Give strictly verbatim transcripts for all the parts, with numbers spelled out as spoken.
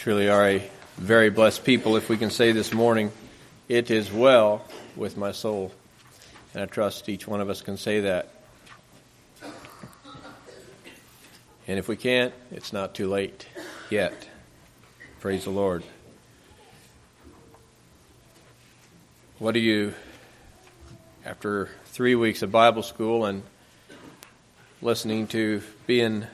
truly are a very blessed people if we can say this morning, it is well with my soul. And I trust each one of us can say that. And if we can't, it's not too late yet. Praise the Lord. What do you, after three weeks of Bible school and listening to being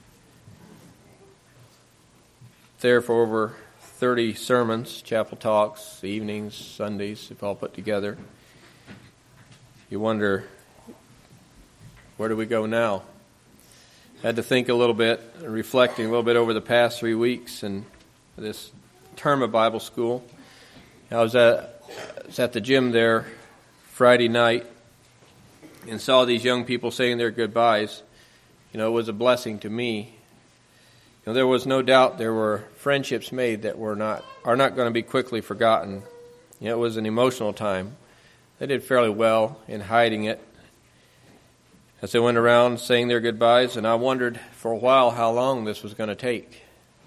there for over thirty sermons, chapel talks, evenings, Sundays, if all put together, you wonder, where do we go now? I had to think a little bit, reflecting a little bit over the past three weeks and this term of Bible school. I was at, I was at the gym there Friday night and saw these young people saying their goodbyes. You know, it was a blessing to me. You know, there was no doubt there were friendships made that were not are not going to be quickly forgotten. You know, it was an emotional time. They did fairly well in hiding it as they went around saying their goodbyes, and I wondered for a while how long this was going to take.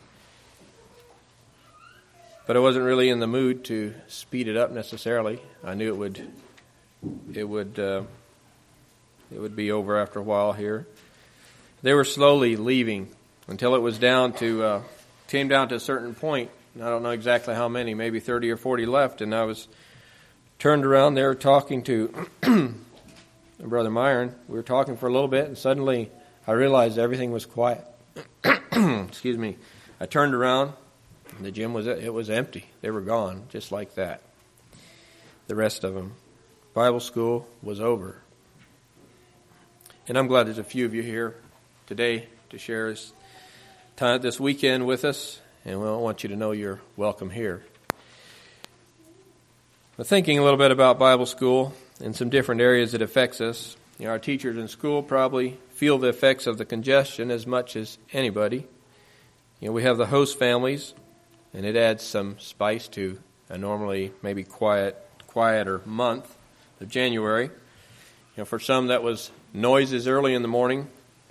But I wasn't really in the mood to speed it up necessarily. I knew it would it would uh, it would be over after a while here. They were slowly leaving until it was down to uh, came down to a certain point. I don't know exactly how many, maybe thirty or forty left, and I was turned around there talking to Brother Myron. We were talking for a little bit, and suddenly I realized everything was quiet. Excuse me. I turned around, and the gym was it was empty. They were gone, just like that. The rest of them. Bible school was over. And I'm glad there's a few of you here today to share this time this weekend with us, and we want you to know you're welcome here. But thinking a little bit about Bible school and some different areas it affects us, you know, our teachers in school probably feel the effects of the congestion as much as anybody. You know, we have the host families, and it adds some spice to a normally maybe quiet, quieter month of January. You know, for some that was noises early in the morning,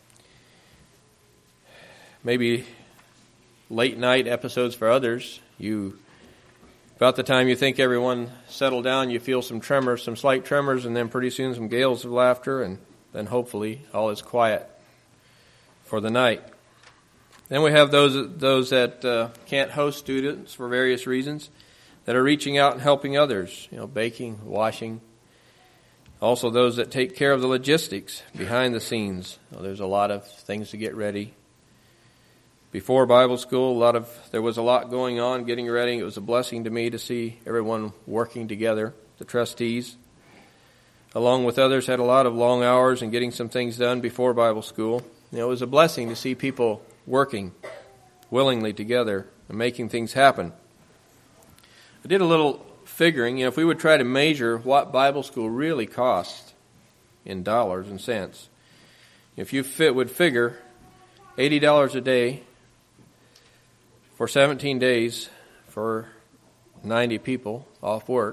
maybe late night episodes for others. You, about the time you think everyone settled down, you feel some tremors, some slight tremors, and then pretty soon some gales of laughter, and then hopefully all is quiet for the night. Then we have those those that uh, can't host students for various reasons, that are reaching out and helping others, you know, baking, washing. Also those that take care of the logistics behind the scenes. Well, there's a lot of things to get ready. Before Bible school, a lot of there was a lot going on, getting ready. It was a blessing to me to see everyone working together. The trustees, along with others, had a lot of long hours and getting some things done before Bible school. You know, it was a blessing to see people working willingly together and making things happen. I did a little figuring. You know, if we would try to measure what Bible school really costs in dollars and cents, if you fit would figure eighty dollars a day for seventeen days for ninety people off work.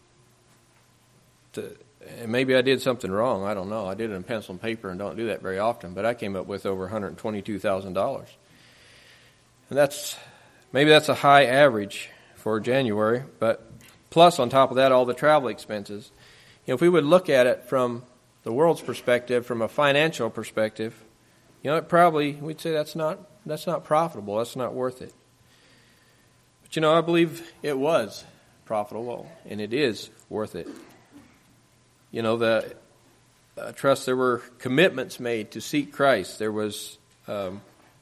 To, and maybe I did something wrong. I don't know. I did it in pencil and paper and don't do that very often. But I came up with over one hundred twenty-two thousand dollars. And that's maybe that's a high average for January. But plus on top of that, all the travel expenses. You know, if we would look at it from the world's perspective, from a financial perspective, you know, it probably, we'd say that's not that's not profitable. That's not worth it. But, you know, I believe it was profitable, and it is worth it. You know, the uh, trust, there were commitments made to seek Christ. There was um,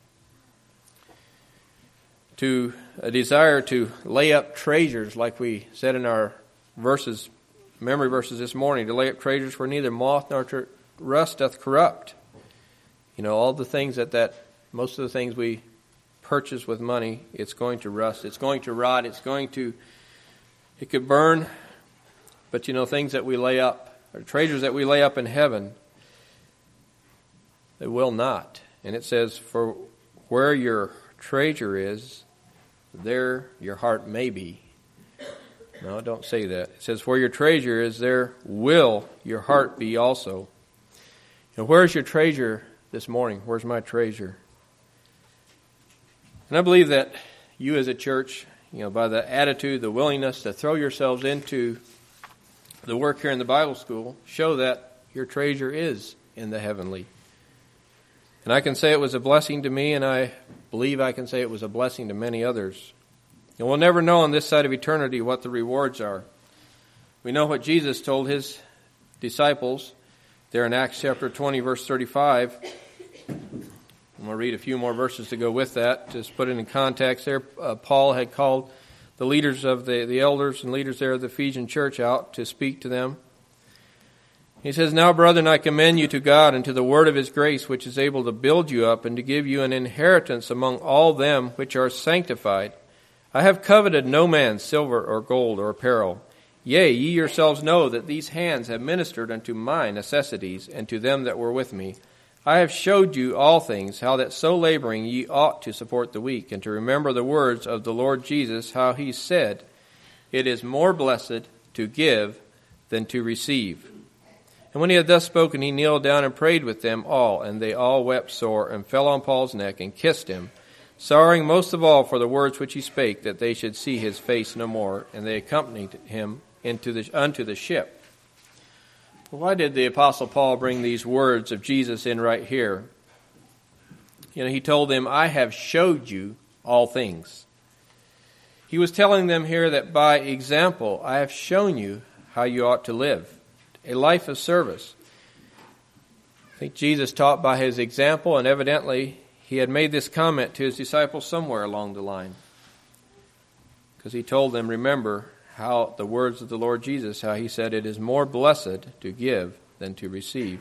to a desire to lay up treasures, like we said in our verses, memory verses this morning, to lay up treasures where neither moth nor ter- rust doth corrupt. You know, all the things that, that, most of the things we purchase with money, it's going to rust, it's going to rot, it's going to, it could burn. But, you know, things that we lay up, or treasures that we lay up in heaven, they will not. And it says, for where your treasure is, there your heart may be. No, don't say that. It says, where your treasure is, there will your heart be also. And where's your treasure this morning? Where's my treasure? And I believe that you as a church, you know, by the attitude, the willingness to throw yourselves into the work here in the Bible school, show that your treasure is in the heavenly. And I can say it was a blessing to me, and I believe I can say it was a blessing to many others. And we'll never know on this side of eternity what the rewards are. We know what Jesus told his disciples there in Acts chapter twenty, verse thirty-five. I'm going to read a few more verses to go with that. Just put it in context there. Uh, Paul had called the leaders of the, the elders and leaders there of the Ephesian church out to speak to them. He says, "Now, brethren, I commend you to God and to the word of his grace, which is able to build you up and to give you an inheritance among all them which are sanctified. I have coveted no man's silver or gold or apparel. Yea, ye yourselves know that these hands have ministered unto my necessities and to them that were with me. I have showed you all things, how that so laboring ye ought to support the weak, and to remember the words of the Lord Jesus, how he said, It is more blessed to give than to receive. And when he had thus spoken, he kneeled down and prayed with them all, and they all wept sore, and fell on Paul's neck, and kissed him, sorrowing most of all for the words which he spake, that they should see his face no more. And they accompanied him into the, unto the ship." Well, why did the Apostle Paul bring these words of Jesus in right here? You know, he told them, "I have showed you all things." He was telling them here that by example, I have shown you how you ought to live. A life of service. I think Jesus taught by his example, and evidently he had made this comment to his disciples somewhere along the line. Because he told them, remember how the words of the Lord Jesus, how he said, "It is more blessed to give than to receive."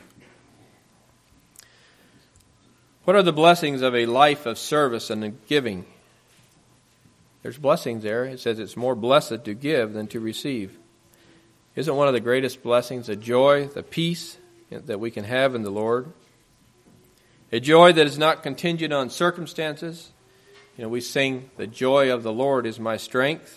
What are the blessings of a life of service and giving? There's blessings there. It says it's more blessed to give than to receive. Isn't one of the greatest blessings the joy, the peace that we can have in the Lord? A joy that is not contingent on circumstances. You know, we sing, "The joy of the Lord is my strength."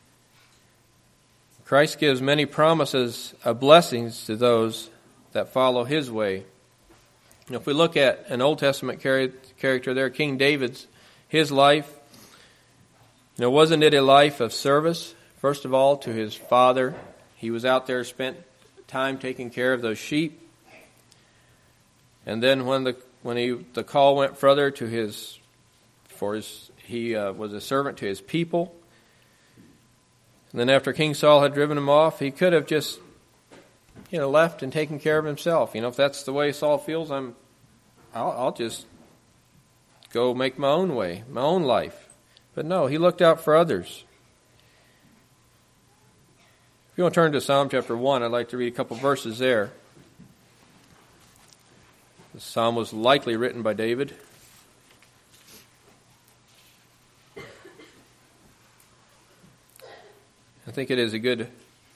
Christ gives many promises of blessings to those that follow his way. You know, if we look at an Old Testament character there, King David's, his life, you know, wasn't it a life of service? First of all, to his father. He was out there, spent time taking care of those sheep. And then when the when he the call went further to his, for his, he uh, was a servant to his people. And then after King Saul had driven him off, he could have just, you know, left and taken care of himself. You know, if that's the way Saul feels, I'm, I'll, I'll just go make my own way, my own life. But no, he looked out for others. If you want to turn to Psalm chapter one, I'd like to read a couple verses there. The psalm was likely written by David. I think it is a good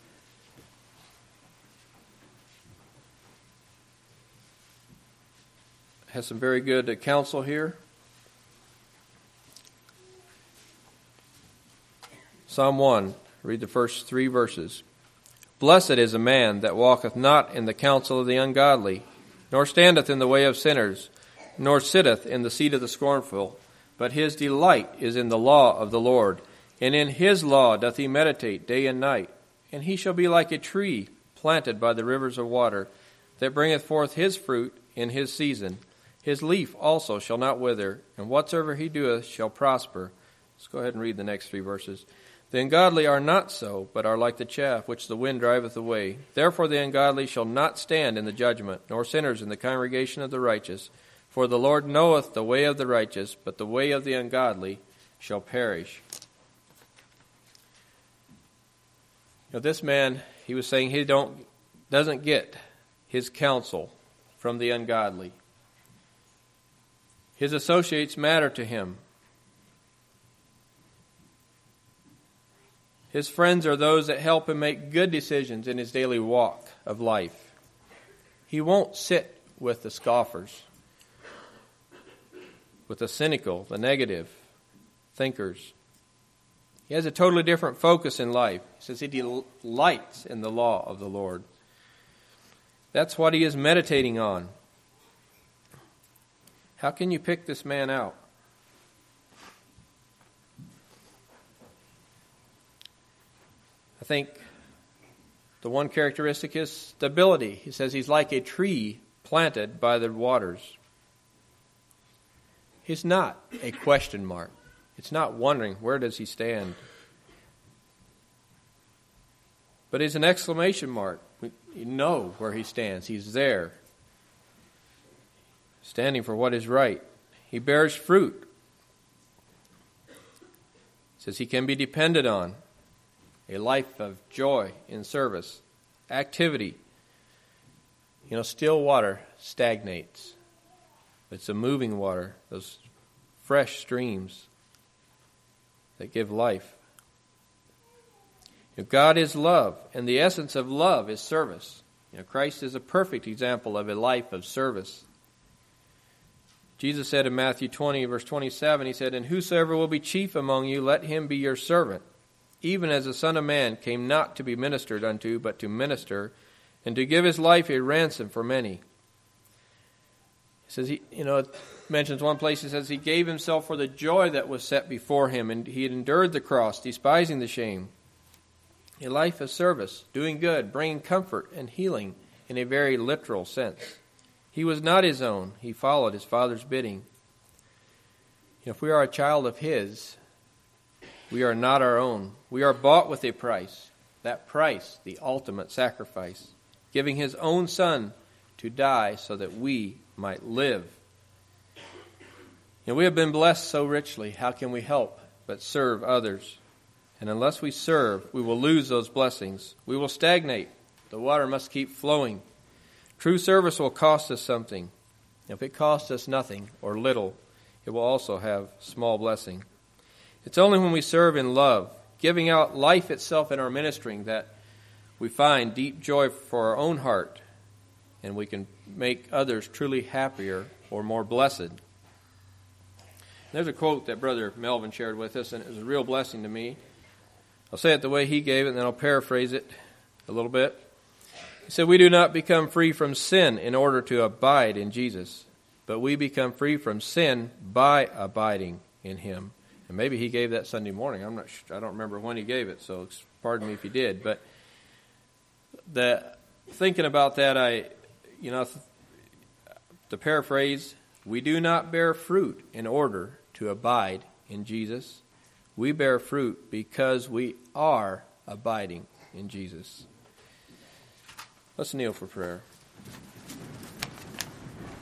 has some very good counsel here. Psalm one, read the first three verses. "Blessed is a man that walketh not in the counsel of the ungodly, nor standeth in the way of sinners, nor sitteth in the seat of the scornful. But his delight is in the law of the Lord, and in his law doth he meditate day and night. And he shall be like a tree planted by the rivers of water, that bringeth forth his fruit in his season. His leaf also shall not wither, and whatsoever he doeth shall prosper." Let's go ahead and read the next three verses. "The ungodly are not so, but are like the chaff which the wind driveth away. Therefore the ungodly shall not stand in the judgment, nor sinners in the congregation of the righteous. For the Lord knoweth the way of the righteous, but the way of the ungodly shall perish." Now this man, he was saying he don't doesn't get his counsel from the ungodly. His associates matter to him. His friends are those that help him make good decisions in his daily walk of life. He won't sit with the scoffers, with the cynical, the negative thinkers. He has a totally different focus in life. He says he delights in the law of the Lord. That's what he is meditating on. How can you pick this man out? think the one characteristic is stability. He says he's like a tree planted by the waters. He's not a question mark. It's not wondering, where does he stand? But he's an exclamation mark. You know where he stands. He's there, standing for what is right. He bears fruit. Says he can be depended on. A life of joy in service, activity. You know, still water stagnates. It's a moving water, those fresh streams that give life. You know, God is love, and the essence of love is service. You know, Christ is a perfect example of a life of service. Jesus said in Matthew twenty, verse twenty-seven, he said, "And whosoever will be chief among you, let him be your servant, even as the Son of Man came not to be ministered unto, but to minister, and to give his life a ransom for many." He says, he, you know, it mentions one place, he says, he gave himself for the joy that was set before him, and he had endured the cross, despising the shame. A life of service, doing good, bringing comfort and healing in a very literal sense. He was not his own. He followed his Father's bidding. You know, if we are a child of his, we are not our own. We are bought with a price. That price, the ultimate sacrifice, giving his own Son to die so that we might live. And we have been blessed so richly. How can we help but serve others? And unless we serve, we will lose those blessings. We will stagnate. The water must keep flowing. True service will cost us something. If it costs us nothing or little, it will also have small blessing. It's only when we serve in love, giving out life itself in our ministering, that we find deep joy for our own heart, and we can make others truly happier or more blessed. There's a quote that Brother Melvin shared with us, and it was a real blessing to me. I'll say it the way he gave it, and then I'll paraphrase it a little bit. He said, "We do not become free from sin in order to abide in Jesus, but we become free from sin by abiding in him." And maybe he gave that Sunday morning. I'm not sure, I don't remember when he gave it, so pardon me if he did. But the thinking about that, I, you know, to paraphrase, we do not bear fruit in order to abide in Jesus. We bear fruit because we are abiding in Jesus. Let's kneel for prayer.